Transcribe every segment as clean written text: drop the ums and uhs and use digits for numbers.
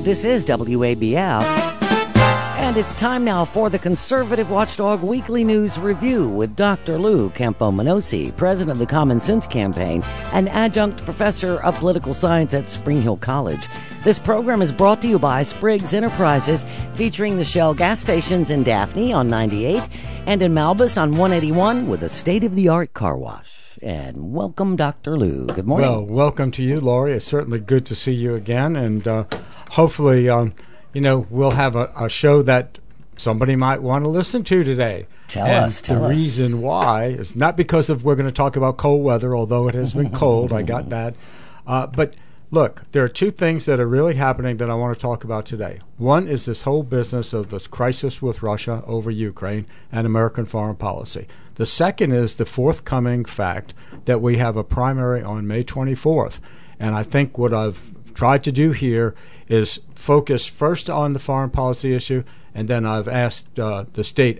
This is WABF, and it's time now for the Conservative Watchdog Weekly News Review with Dr. Lou Campoamenosi, president of the Common Sense Campaign and adjunct professor of political science at Spring Hill College. This program is brought to you by Spriggs Enterprises, featuring the Shell gas stations in Daphne on 98 and in Malbus on 181 with a state-of-the-art car wash. And welcome, Dr. Lou. Good morning. Well, welcome to you, Laurie. It's certainly good to see you again, and hopefully, we'll have a show that somebody might want to listen to today. Tell us. The reason why is not because we're going to talk about cold weather, although it has been cold. I got that. But look, there are two things that are really happening that I want to talk about today. One is this whole business of this crisis with Russia over Ukraine and American foreign policy. The second is the forthcoming fact that we have a primary on May 24th. And I think what I've tried to do here is focus first on the foreign policy issue, and then I've asked the state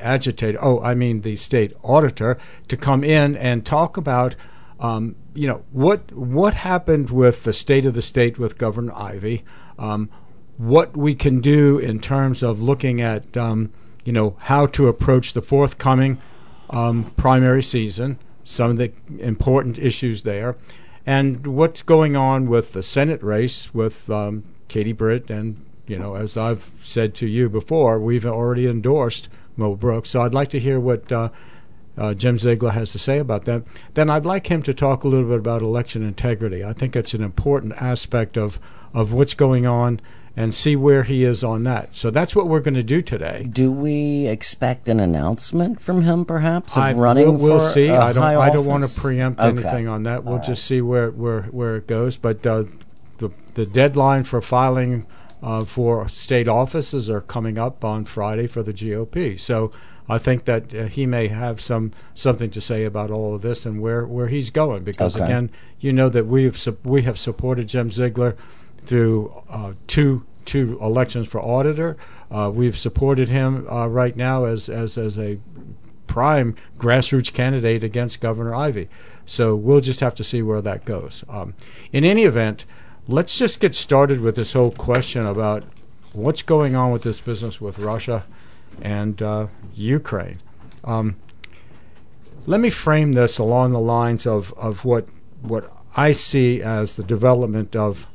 auditor to come in and talk about what happened with the state of the state with Governor Ivey, what we can do in terms of looking at how to approach the forthcoming primary season, some of the important issues there, and what's going on with the Senate race with Katie Britt. And, as I've said to you before, we've already endorsed Mo Brooks. So I'd like to hear what Jim Ziegler has to say about that. Then I'd like him to talk a little bit about election integrity. I think it's an important aspect of what's going on, and see where he is on that. So that's what we're going to do today. Do we expect an announcement from him, perhaps, of running we'll for see. I don't want to preempt anything on that. We'll just see where it goes. But the deadline for filing for state offices are coming up on Friday for the GOP. So I think that he may have something to say about all of this and where he's going. Because again, that we have supported Jim Ziegler through two elections for auditor. We've supported him right now as a prime grassroots candidate against Governor Ivey. So we'll just have to see where that goes. In any event, let's just get started with this whole question about what's going on with this business with Russia and Ukraine. Let me frame this along the lines of what I see as the development of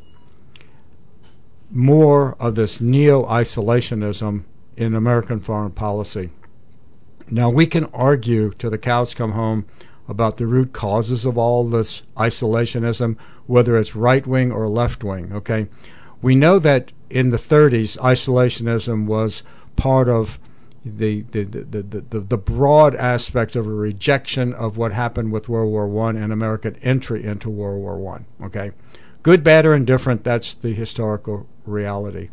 more of this neo-isolationism in American foreign policy. Now, we can argue till the cows come home about the root causes of all this isolationism, whether it's right-wing or left-wing, okay? We know that in the 30s, isolationism was part of the broad aspect of a rejection of what happened with World War I and American entry into World War I, okay? Good, bad, or indifferent, that's the historical reality.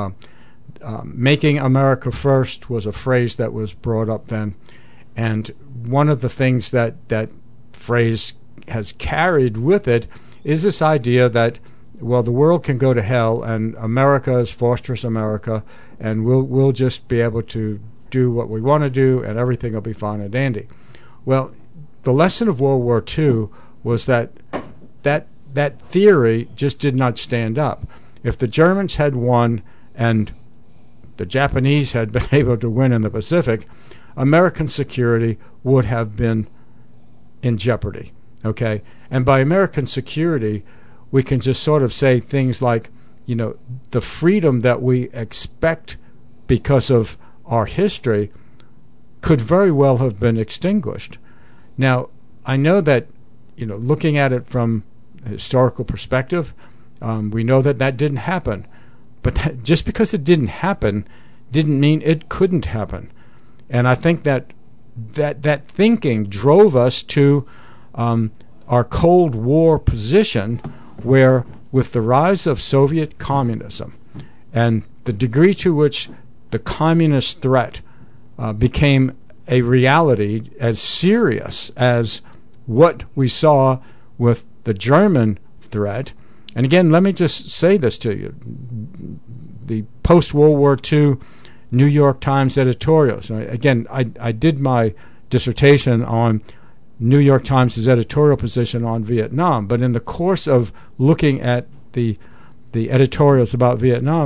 Making America first was a phrase that was brought up then. And one of the things that phrase has carried with it is this idea that, well, the world can go to hell and America is fortress America, and we'll just be able to do what we want to do and everything will be fine and dandy. Well, the lesson of World War II was that theory just did not stand up. If the Germans had won and the Japanese had been able to win in the Pacific, American security would have been in jeopardy, okay? And by American security, we can just sort of say things like, the freedom that we expect because of our history could very well have been extinguished. Now, I know that, looking at it from historical perspective, we know that didn't happen, but just because it didn't happen didn't mean it couldn't happen. And I think that thinking drove us to our Cold War position, where with the rise of Soviet communism and the degree to which the communist threat became a reality as serious as what we saw with the German threat. And again, let me just say this to you. The post-World War II New York Times editorials. Again, I did my dissertation on New York Times' editorial position on Vietnam, but in the course of looking at the editorials about Vietnam,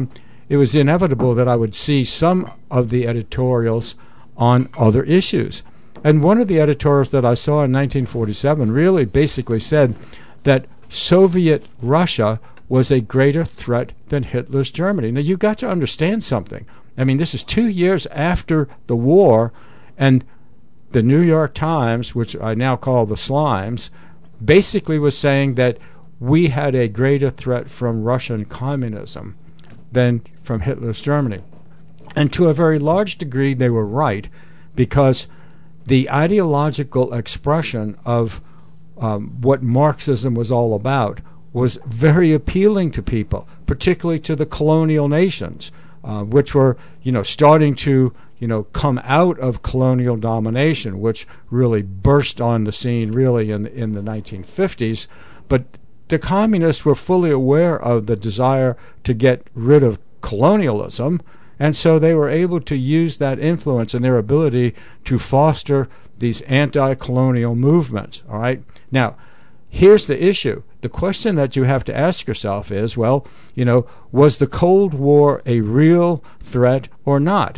it was inevitable that I would see some of the editorials on other issues. And one of the editorials that I saw in 1947 really basically said that Soviet Russia was a greater threat than Hitler's Germany. Now, you've got to understand something. I mean, this is 2 years after the war, and the New York Times, which I now call the Slimes, basically was saying that we had a greater threat from Russian communism than from Hitler's Germany. And to a very large degree, they were right, because the ideological expression of what Marxism was all about was very appealing to people, particularly to the colonial nations, which were, starting to, come out of colonial domination, which really burst on the scene really in the 1950s. But the communists were fully aware of the desire to get rid of colonialism, and so they were able to use that influence and their ability to foster these anti-colonial movements. All right. Now, here's the issue. The question that you have to ask yourself is, well, was the Cold War a real threat or not?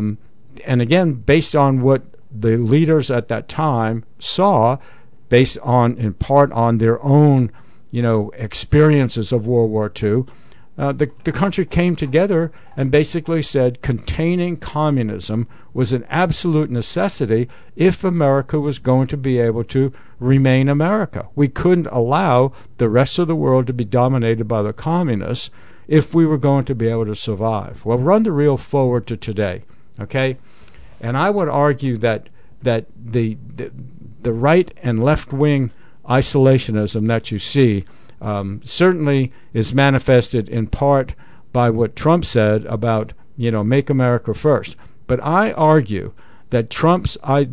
And again, based on what the leaders at that time saw, based on, in part, on their own, experiences of World War II, the country came together and basically said containing communism was an absolute necessity if America was going to be able to remain America. We couldn't allow the rest of the world to be dominated by the communists if we were going to be able to survive. Well, run the reel forward to today, okay? And I would argue that the right and left-wing isolationism that you see certainly is manifested in part by what Trump said about, make America first. But I argue that Trump's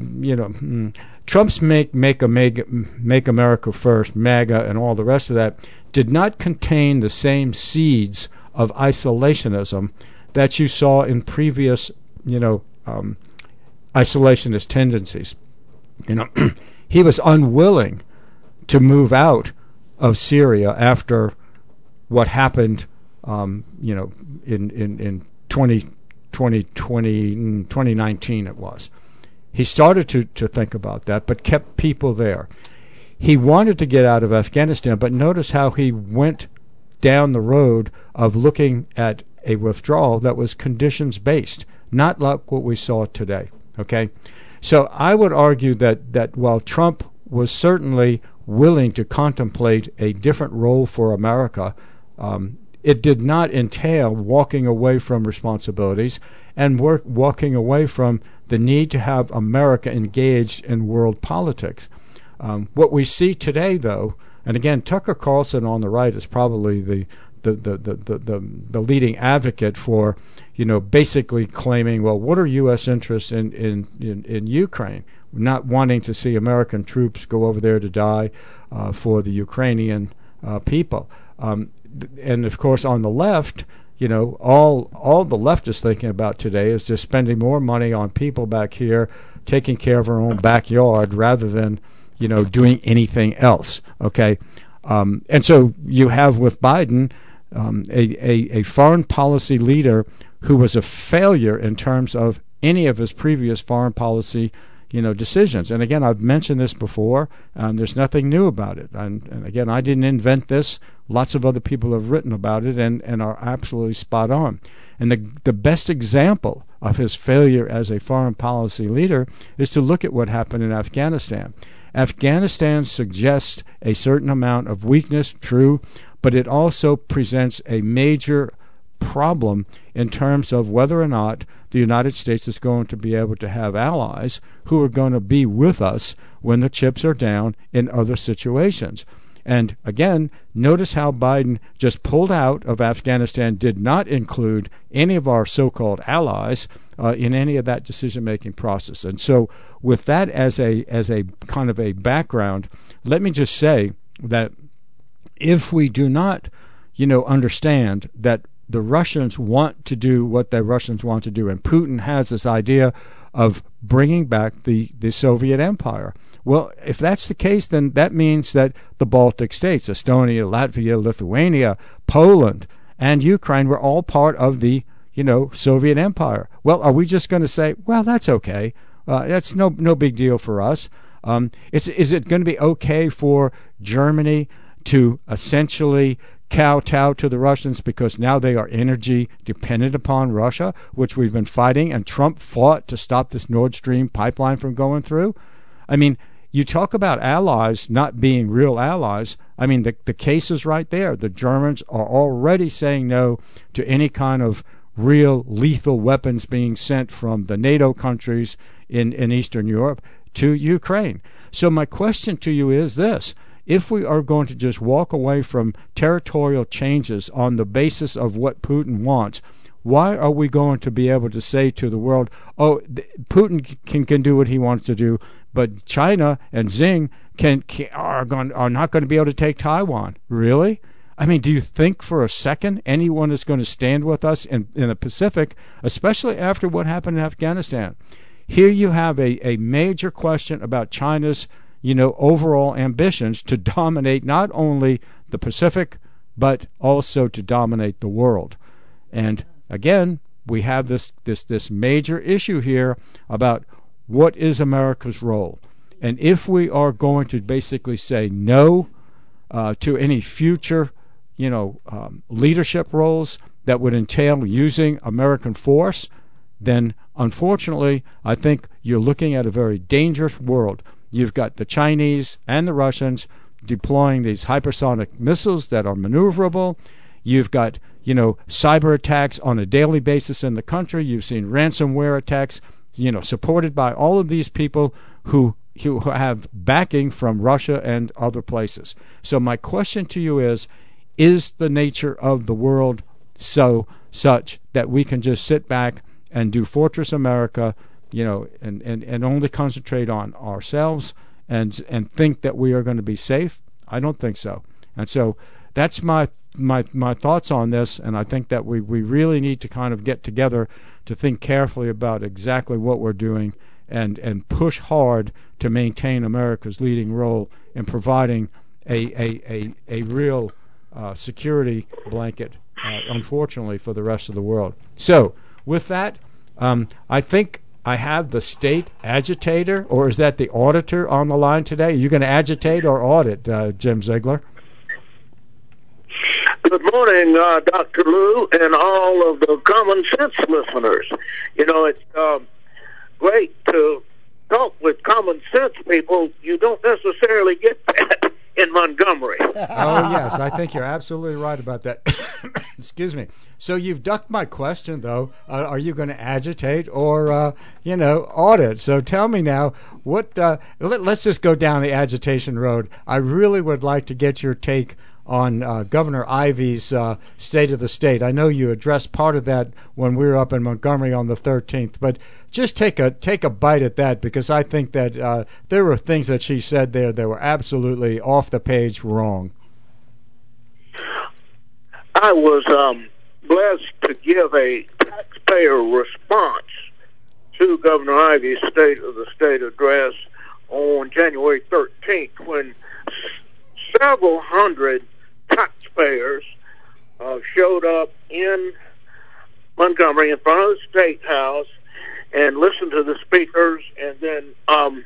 make America first, MAGA, and all the rest of that did not contain the same seeds of isolationism that you saw in previous, isolationist tendencies. He was unwilling to move out of Syria after what happened, in 2019 it was. He started to think about that, but kept people there. He wanted to get out of Afghanistan, but notice how he went down the road of looking at a withdrawal that was conditions-based, not like what we saw today. Okay? So I would argue that while Trump was certainly willing to contemplate a different role for America, it did not entail walking away from responsibilities and walking away from the need to have America engaged in world politics. What we see today, though, and again, Tucker Carlson on the right is probably the leading advocate for, basically claiming, well, what are U.S. interests in Ukraine? Not wanting to see American troops go over there to die for the Ukrainian people. And of course, on the left, all the left is thinking about today is just spending more money on people back here, taking care of our own backyard rather than, doing anything else. Okay, and so you have with Biden a foreign policy leader who was a failure in terms of any of his previous foreign policy decisions. And again, I've mentioned this before. There's nothing new about it. And again, I didn't invent this. Lots of other people have written about it and are absolutely spot on. And the best example of his failure as a foreign policy leader is to look at what happened in Afghanistan. Afghanistan suggests a certain amount of weakness, true, but it also presents a major problem in terms of whether or not the United States is going to be able to have allies who are going to be with us when the chips are down in other situations. And again, notice how Biden just pulled out of Afghanistan, did not include any of our so-called allies in any of that decision-making process. And so with that as a kind of a background, let me just say that if we do not, understand that the Russians want to do what the Russians want to do, and Putin has this idea of bringing back the Soviet Empire. Well, if that's the case, then that means that the Baltic states, Estonia, Latvia, Lithuania, Poland, and Ukraine were all part of the, Soviet Empire. Well, are we just going to say, well, that's okay? That's no big deal for us. Is it going to be okay for Germany to essentially kowtow to the Russians because now they are energy dependent upon Russia, which we've been fighting, and Trump fought to stop this Nord Stream pipeline from going through? I mean, you talk about allies not being real allies. I mean, the case is right there. The Germans are already saying no to any kind of real lethal weapons being sent from the NATO countries in Eastern Europe to Ukraine. So my question to you is this. If we are going to just walk away from territorial changes on the basis of what Putin wants, why are we going to be able to say to the world, Putin can do what he wants to do, but China and Xi are not going to be able to take Taiwan? Really? I mean, do you think for a second anyone is going to stand with us in the Pacific, especially after what happened in Afghanistan? Here you have a major question about China's, overall ambitions to dominate not only the Pacific, but also to dominate the world. And again, we have this major issue here about what is America's role. And if we are going to basically say no to any future, leadership roles that would entail using American force, then unfortunately, I think you're looking at a very dangerous world. You've got the Chinese and the Russians deploying these hypersonic missiles that are maneuverable. You've got, cyber attacks on a daily basis in the country. You've seen ransomware attacks, supported by all of these people who have backing from Russia and other places. So my question to you is the nature of the world such that we can just sit back and do Fortress America, and only concentrate on ourselves and think that we are going to be safe? I don't think so. And so that's my thoughts on this, and I think that we really need to kind of get together to think carefully about exactly what we're doing and push hard to maintain America's leading role in providing a real security blanket, unfortunately, for the rest of the world. So with that, I think I have the state agitator, or is that the auditor, on the line today? Are you going to agitate or audit, Jim Ziegler? Good morning, Dr. Lou, and all of the Common Sense listeners. It's great to talk with common sense people. You don't necessarily get that in Montgomery. Oh, yes, I think you're absolutely right about that. Excuse me. So you've ducked my question, though. Are you going to agitate or, audit? So tell me now, let's just go down the agitation road. I really would like to get your take on Governor Ivey's State of the State. I know you addressed part of that when we were up in Montgomery on the 13th, but just take a bite at that, because I think that there were things that she said there that were absolutely off the page wrong. I was blessed to give a taxpayer response to Governor Ivey's State of the State address on January 13th, when several hundred taxpayers showed up in Montgomery in front of the State House and listened to the speakers, and then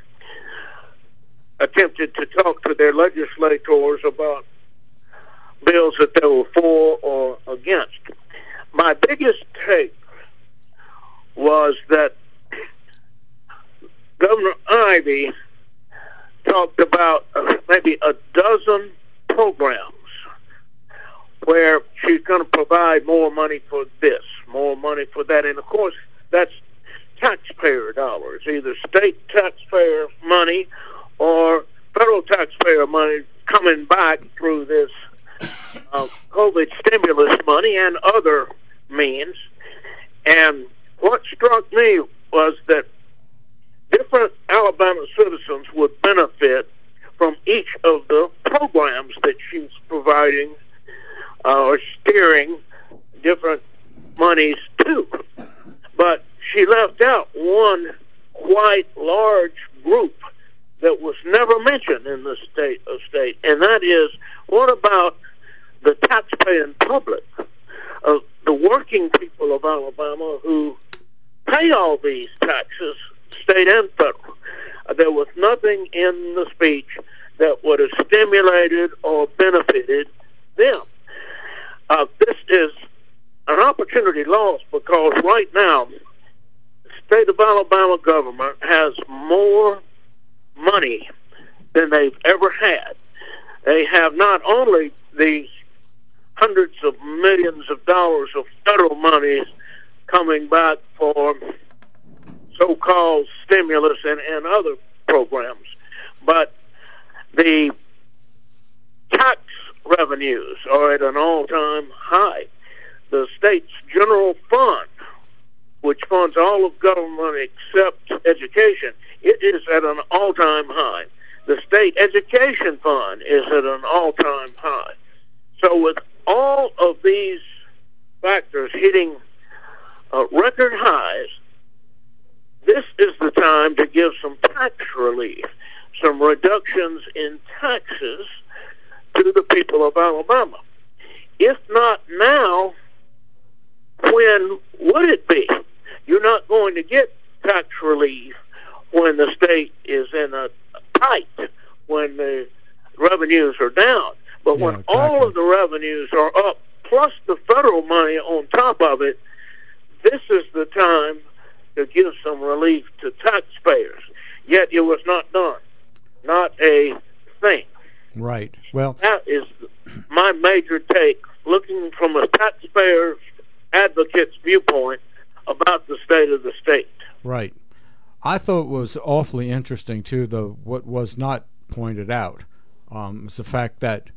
attempted to talk to their legislators about bills that they were for or against. My biggest take was that Governor Ivey talked about maybe a dozen programs where she's going to provide more money for this, more money for that. And, of course, that's taxpayer dollars, either state taxpayer money or federal taxpayer money coming back through this COVID stimulus money and other means. And what struck me was that different Alabama citizens would benefit from each of the programs that she's providing or steering different monies to. But she left out one quite large group that was never mentioned in the State of State, and that is, what about the taxpaying public working people of Alabama who pay all these taxes, state and federal. There was nothing in the speech that would have stimulated or benefited them. This is an opportunity lost because right now, the state of Alabama government has more money than they've ever had. They have not only these hundreds of millions of dollars of federal money coming back for so-called stimulus and other programs, but the tax revenues are at an all-time high. The state's general fund, which funds all of government except education, it is at an all-time high. The state education fund is at an all-time high. So with all of these factors hitting record highs, this is the time to give some tax relief, some reductions in taxes to the people of Alabama. If not now, when would it be? You're not going to get tax relief when the state is in a tight, when the revenues are down. But when all of the revenues are up, plus the federal money on top of it, this is the time to give some relief to taxpayers. Yet it was not done. Not a thing. Right. Well, that is my major take, looking from a taxpayer advocate's viewpoint about the state of the state. Right. I thought it was awfully interesting, too, though, what was not pointed out is the fact that,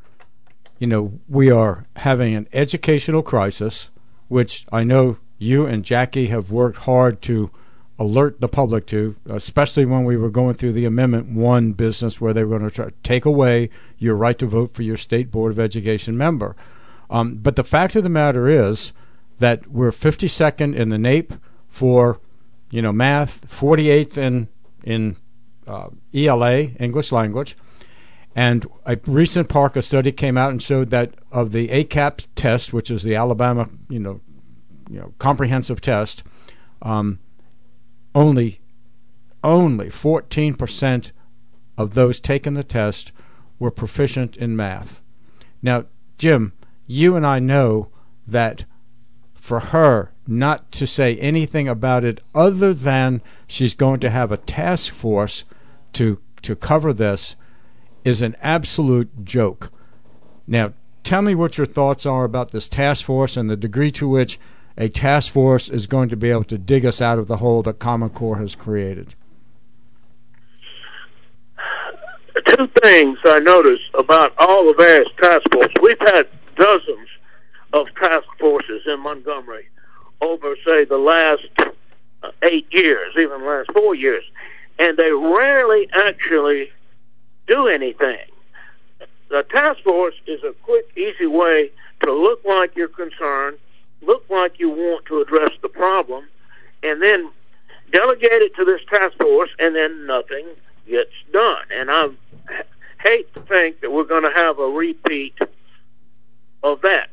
we are having an educational crisis, which I know you and Jackie have worked hard to alert the public to, especially when we were going through the Amendment 1 business where they were going to try to take away your right to vote for your state Board of Education member. But the fact of the matter is that we're 52nd in the NAEP for, math, 48th in ELA, English language. And a recent Parker study came out and showed that of the ACAP test, which is the Alabama, comprehensive test, only 14% of those taking the test were proficient in math. Now, Jim, you and I know that for her not to say anything about it other than she's going to have a task force to cover this is an absolute joke. Now, tell me what your thoughts are about this task force and the degree to which a task force is going to be able to dig us out of the hole that Common Core has created. Two things I noticed about all the various task forces. We've had dozens of task forces in Montgomery over, say, the last 8 years, even the last 4 years, and they rarely actually do anything. The task force is a quick, easy way to look like you're concerned, look like you want to address the problem, and then delegate it to this task force, and then nothing gets done. And I hate to think that we're going to have a repeat of that.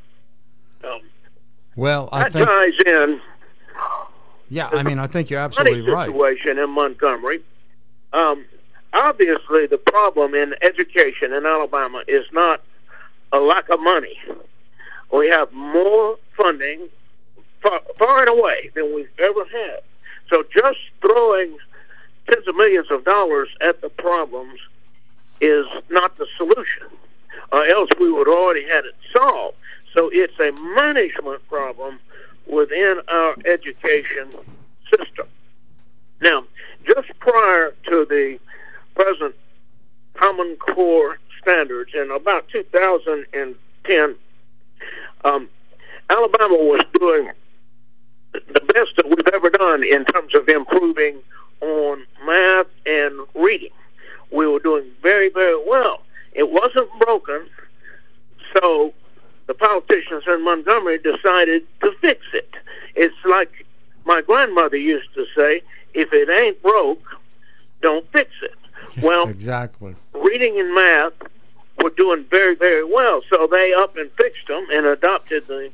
Well, I that think ties in. Yeah, I think you're absolutely right. Situation in Montgomery. Obviously, the problem in education in Alabama is not a lack of money. We have more funding far and away than we've ever had. So just throwing tens of millions of dollars at the problems is not the solution, else we would already had it solved. So it's a management problem within our education system. Now, just prior to the present Common Core standards in about 2010, Alabama was doing the best that we've ever done in terms of improving on math and reading. We were doing very, very well. It wasn't broken, so the politicians in Montgomery decided to fix it. It's like my grandmother used to say, if it ain't broke, don't fix it. Well, exactly. Reading and math were doing very, very well, so they up and fixed them and adopted the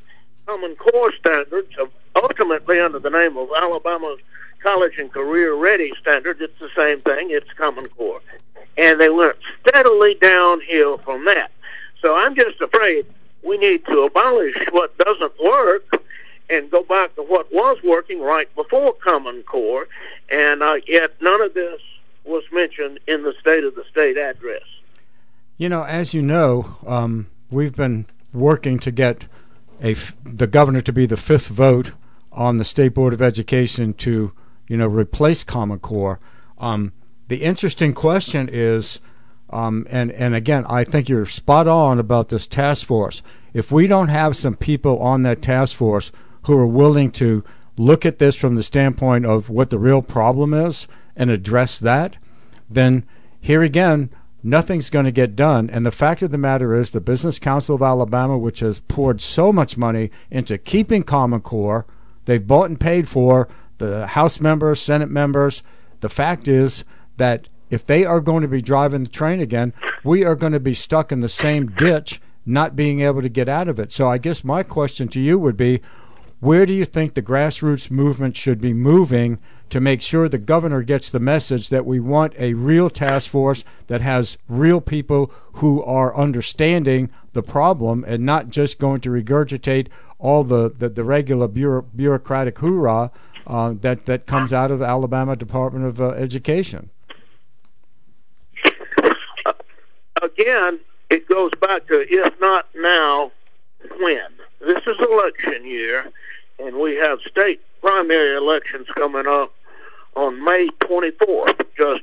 Common Core standards, ultimately under the name of Alabama College and Career Ready Standards. It's the same thing. It's Common Core. And they went steadily downhill from that. So I'm just afraid we need to abolish what doesn't work and go back to what was working right before Common Core. And yet none of this was mentioned in the State of the State address. You know, as you know, we've been working to get the governor to be the fifth vote on the State Board of Education to, replace Common Core. The interesting question is, and again, I think you're spot on about this task force. If we don't have some people on that task force who are willing to look at this from the standpoint of what the real problem is and address that, then here again, nothing's going to get done. And the fact of the matter is the Business Council of Alabama, which has poured so much money into keeping Common Core, they've bought and paid for the House members, Senate members. The fact is that if they are going to be driving the train again, we are going to be stuck in the same ditch, not being able to get out of it. So I guess my question to you would be, where do you think the grassroots movement should be moving to make sure the governor gets the message that we want a real task force that has real people who are understanding the problem and not just going to regurgitate all the regular bureaucratic hoorah that comes out of the Alabama Department of Education? Again, it goes back to if not now, when? This is election year, and we have state primary elections coming up on May 24th, just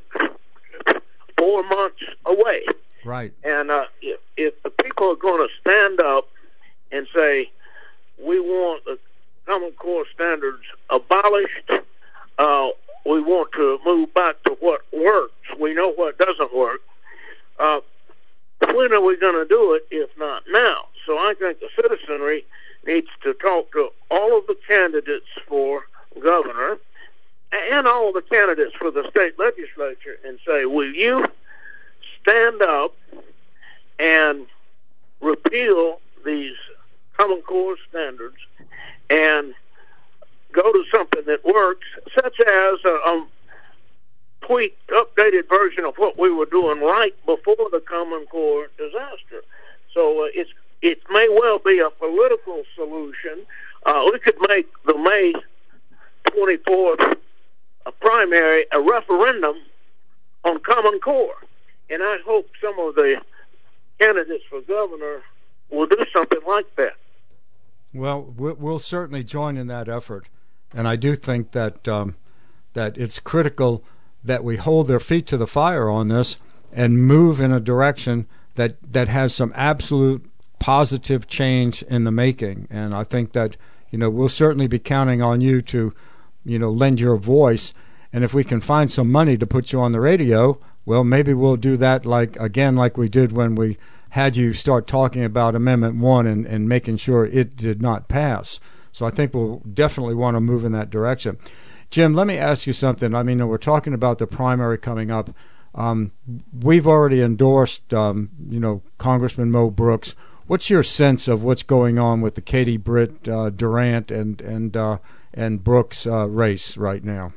4 months away. Right. And if the people are going to stand up and say, we want the Common Core standards abolished, we want to move back to what works, we know what doesn't work, when are we going to do it if not now? So I think the citizenry needs to talk to all of the candidates for governor and all of the candidates for the state legislature and say, will you stand up and repeal these Common Core standards and go to something that works, such as a tweaked, updated version of what we were doing right before the Common Core disaster. So it may well be a political solution. We could make the May 24th primary a referendum on Common Core. And I hope some of the candidates for governor will do something like that. Well, we'll certainly join in that effort. And I do think that that it's critical that we hold their feet to the fire on this and move in a direction that has some absolute positive change in the making. And I think that, we'll certainly be counting on you to, lend your voice. And if we can find some money to put you on the radio, well, maybe we'll do that like we did when we had you start talking about Amendment 1 and making sure it did not pass. So I think we'll definitely want to move in that direction. Jim, let me ask you something. I mean, we're talking about the primary coming up. We've already endorsed, Congressman Mo Brooks. What's your sense of what's going on with the Katie Britt Durant and Brooks race right now?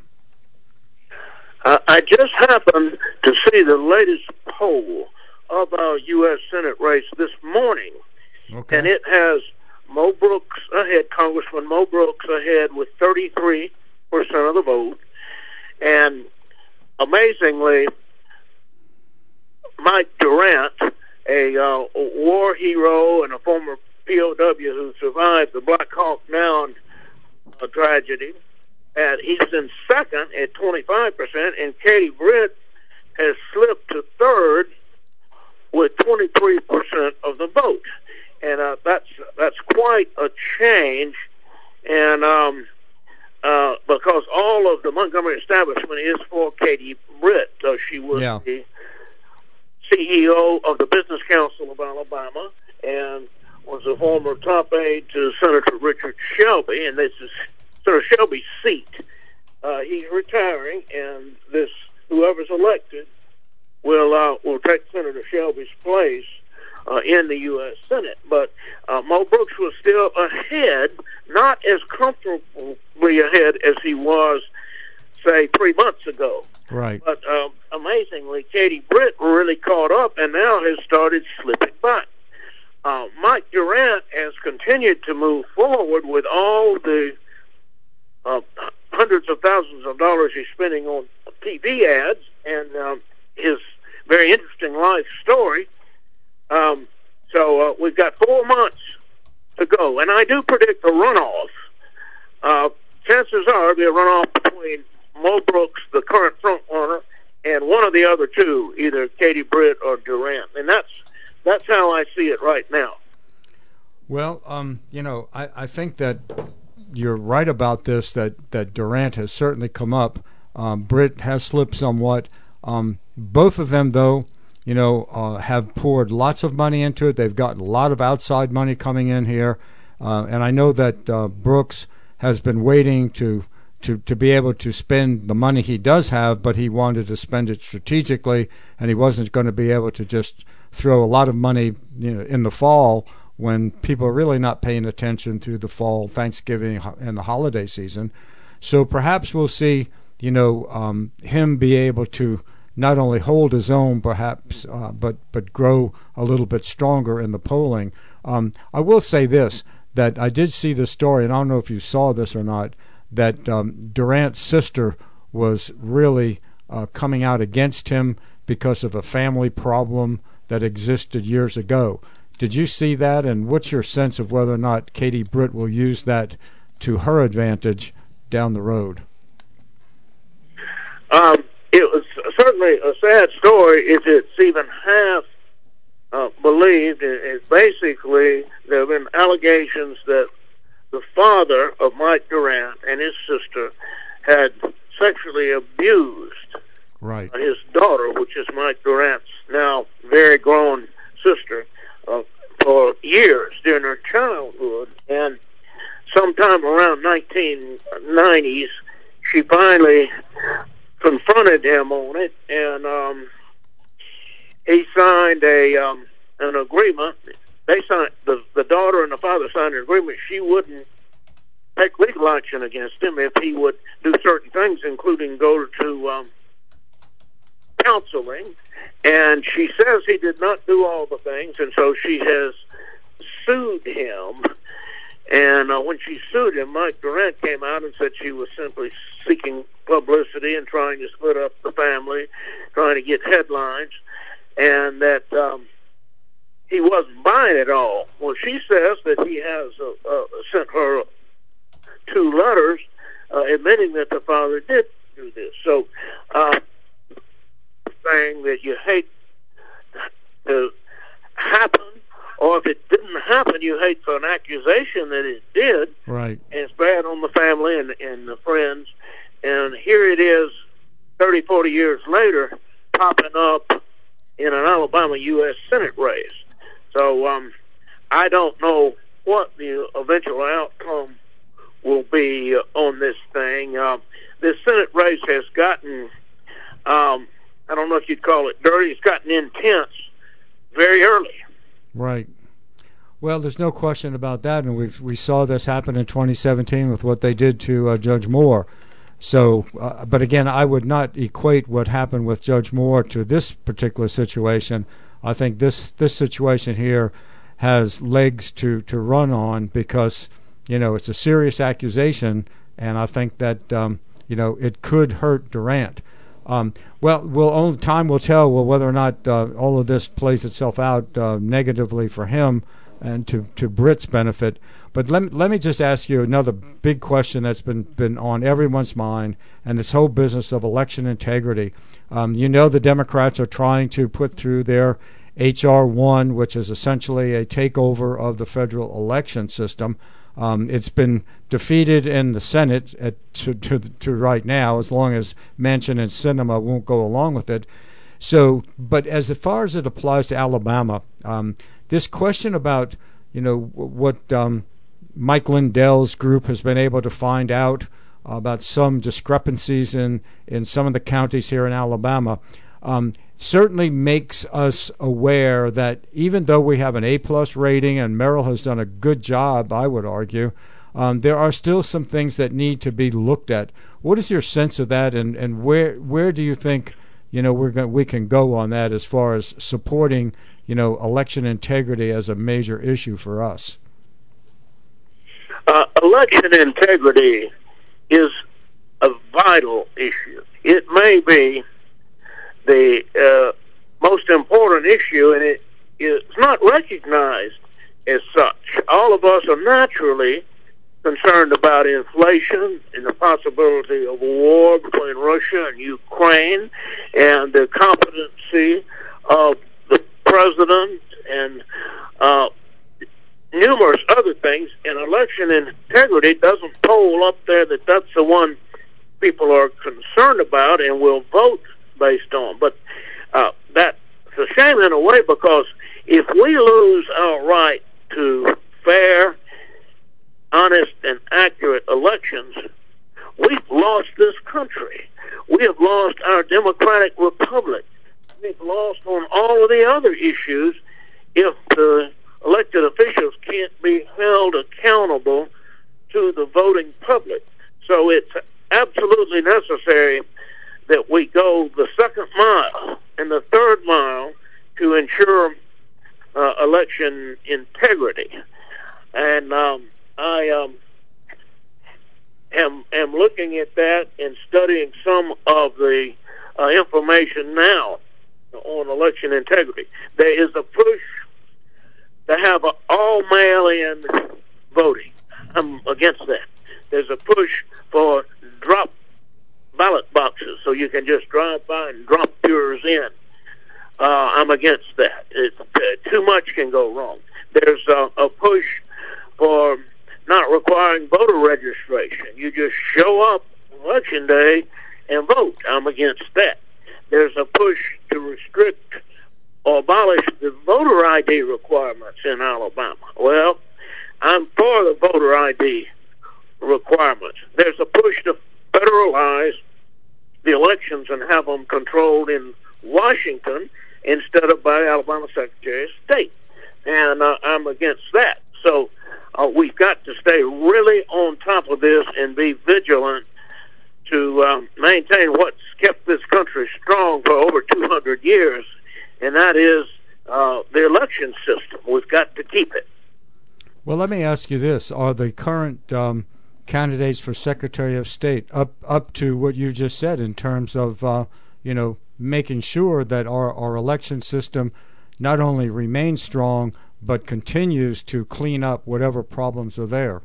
I just happened to see the latest poll of our U.S. Senate race this morning, okay. And it has Mo Brooks ahead, Congressman Mo Brooks ahead with 33% of the vote, and amazingly, Mike Durant, a war hero and a former POW who survived the Black Hawk Down tragedy, and he's in second at 25%, and Katie Britt has slipped to third with 23% of the vote, and that's quite a change, and because all of the Montgomery establishment is for Katie Britt. She was the CEO of the Business Council of Alabama and was a former top aide to Senator Richard Shelby, and this is Senator Shelby's seat. He's retiring, and whoever's elected will take Senator Shelby's place in the U.S. Senate. But Mo Brooks was still ahead, not as comfortably ahead as he was, say, 3 months ago. Right. But amazingly, Katie Britt really caught up and now has started slipping back. Mike Durant has continued to move forward with all the hundreds of thousands of dollars he's spending on TV ads and his very interesting life story. So we've got 4 months to go, and I do predict a runoff. Chances are there'll be a runoff between Mo Brooks, the current front runner, and one of the other two, either Katie Britt or Durant, and that's how I see it right now. Well, I think that you're right about this, that Durant has certainly come up. Britt has slipped somewhat. Both of them, though, have poured lots of money into it. They've gotten a lot of outside money coming in here. And I know that Brooks has been waiting to be able to spend the money he does have, but he wanted to spend it strategically, and he wasn't going to be able to just throw a lot of money in the fall when people are really not paying attention to the fall, Thanksgiving, and the holiday season. So perhaps we'll see, him be able to not only hold his own, perhaps, but grow a little bit stronger in the polling. I will say this, that I did see the story, and I don't know if you saw this or not, that Durant's sister was really coming out against him because of a family problem that existed years ago. Did you see that, and what's your sense of whether or not Katie Britt will use that to her advantage down the road? It was certainly a sad story if it's even half believed. It's basically, there have been allegations that the father of Mike Durant and his sister had sexually abused his daughter, which is Mike Durant's now very grown sister, for years during her childhood. And sometime around 1990s, she finally confronted him on it, and he signed an agreement. They signed, the daughter and the father signed an agreement she wouldn't take legal action against him if he would do certain things, including go to counseling. And she says he did not do all the things, and so she has sued him. And when she sued him, Mike Durant came out and said she was simply seeking publicity and trying to split up the family, trying to get headlines, and that he wasn't buying it all. Well, she says that he has sent her 2 letters admitting that the father did do this. So, saying that you hate to happen, or if it didn't happen, you hate for an accusation that it did. Right. And it's bad on the family and the friends. And here it is, 30, 40 years later, popping up in an Alabama U.S. Senate race. So I don't know what the eventual outcome will be on this thing. This Senate race has gotten, I don't know if you'd call it dirty, it's gotten intense very early. Right. Well, there's no question about that, and we saw this happen in 2017 with what they did to Judge Moore. So, but again, I would not equate what happened with Judge Moore to this particular situation. I think this situation here has legs to run on because, it's a serious accusation, and I think that, it could hurt Durant. Well, time will tell whether or not all of this plays itself out negatively for him and to Britt's benefit. But let me just ask you another big question that's been on everyone's mind, and this whole business of election integrity. The Democrats are trying to put through their H.R. 1, which is essentially a takeover of the federal election system. It's been defeated in the Senate to right now, as long as Manchin and Sinema won't go along with it. So, but as far as it applies to Alabama, this question about what Mike Lindell's group has been able to find out about some discrepancies in some of the counties here in Alabama. certainly makes us aware that even though we have an A-plus rating and Merrill has done a good job, I would argue, there are still some things that need to be looked at. What is your sense of that, and where do you think we can go on that as far as supporting election integrity as a major issue for us? Election integrity is a vital issue. It may be the most important issue, and it is not recognized as such. All of us are naturally concerned about inflation and the possibility of a war between Russia and Ukraine, and the competency of the president, and numerous other things. And election integrity doesn't poll up there that that's the one people are concerned about and will vote based on. But that's a shame in a way, because if we lose our right to fair, honest, and accurate elections, we've lost this country. We have lost our democratic republic. We've lost on all of the other issues if the elected officials can't be held accountable to the voting public. So it's absolutely necessary that we go the second mile and the third mile to ensure election integrity. And I am looking at that and studying some of the information now on election integrity. There is a push to have all mail-in voting. I'm against that. There's a push for drop ballot boxes so you can just drive by and drop yours in. I'm against that. Too much can go wrong. There's a push for not requiring voter registration. You just show up election day and vote. I'm against that. There's a push to restrict or abolish the voter ID requirements in Alabama. Well, I'm for the voter ID requirements. There's a push to federalize the elections and have them controlled in Washington instead of by Alabama Secretary of State. And I'm against that. So we've got to stay really on top of this and be vigilant to maintain what's kept this country strong for over 200 years, and that is the election system. We've got to keep it. Well, let me ask you this. Are the current candidates for Secretary of State up to what you just said in terms of, making sure that our election system not only remains strong, but continues to clean up whatever problems are there?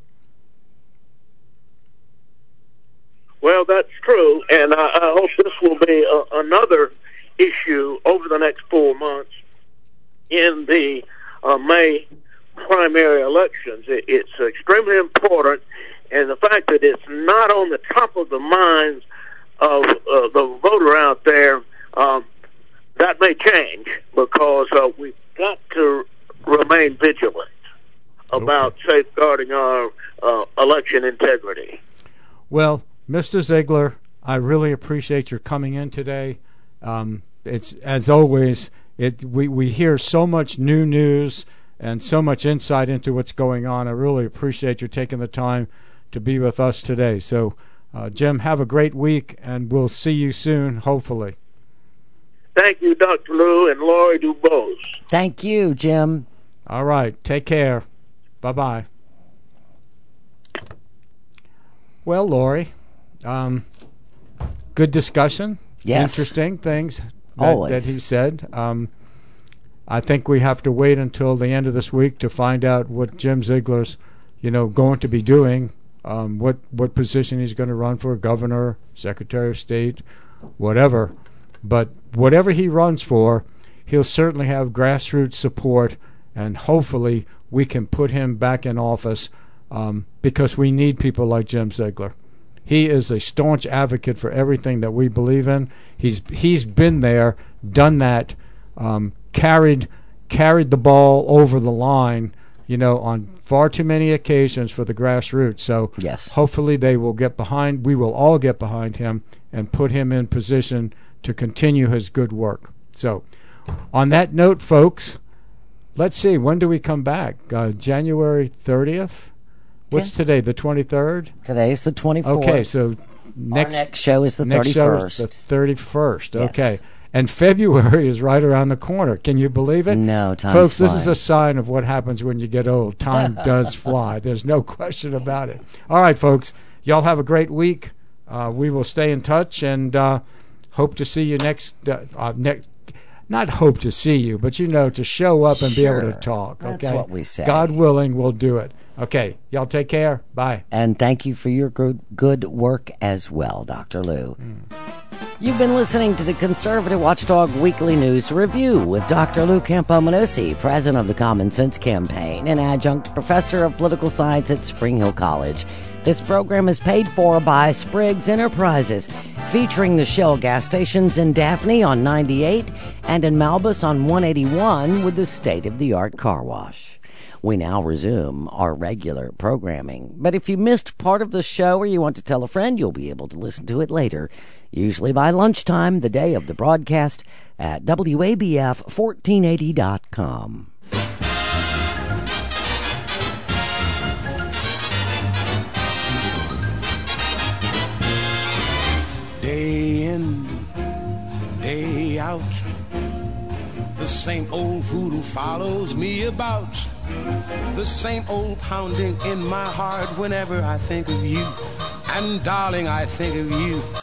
Well, that's true, and I hope this will be another issue over the next 4 months in the May primary elections. It's extremely important, and the fact that it's not on the top of the minds of the voter out there, that may change, because we've got to remain vigilant about safeguarding our election integrity. Well, Mr. Ziegler, I really appreciate your coming in today. It's, as always, we hear so much new news and so much insight into what's going on. I really appreciate you taking the time to be with us today. So, Jim, have a great week, and we'll see you soon, hopefully. Thank you, Dr. Lou and Laurie Dubose. Thank you, Jim. All right. Take care. Bye-bye. Well, Laurie, good discussion. Yes. Interesting things Always. that he said. I think we have to wait until the end of this week to find out what Jim Ziegler's, going to be doing, what position he's going to run for, governor, secretary of state, whatever. But whatever he runs for, he'll certainly have grassroots support, and hopefully we can put him back in office, because we need people like Jim Ziegler. He is a staunch advocate for everything that we believe in. He's been there, done that, carried the ball over the line, on far too many occasions for the grassroots. So yes, hopefully we will all get behind him and put him in position to continue his good work. So, on that note, folks, let's see, when do we come back? January 30th? What's today, the 23rd? Today's the 24th. Okay, so our next show is the 31st. Show is the 31st, Yes. okay. And February is right around the corner. Can you believe it? No, time's Folks, flying. this is a sign of what happens when you get old. Time does fly. There's no question about it. All right, folks, y'all have a great week. We will stay in touch and hope to see you next. Not hope to see you, but to show up and be able to talk. Okay? That's what we say. God willing, we'll do it. Okay, y'all take care. Bye. And thank you for your good work as well, Dr. Lou. You've been listening to the Conservative Watchdog Weekly News Review with Dr. Lou Campomenosi, president of the Common Sense Campaign and adjunct professor of political science at Spring Hill College. This program is paid for by Spriggs Enterprises, featuring the Shell gas stations in Daphne on 98 and in Malbus on 181 with the state-of-the-art car wash. We now resume our regular programming. But if you missed part of the show or you want to tell a friend, you'll be able to listen to it later, usually by lunchtime, the day of the broadcast, at WABF1480.com. Day in, day out, the same old voodoo follows me about. The same old pounding in my heart whenever I think of you. And darling, I think of you.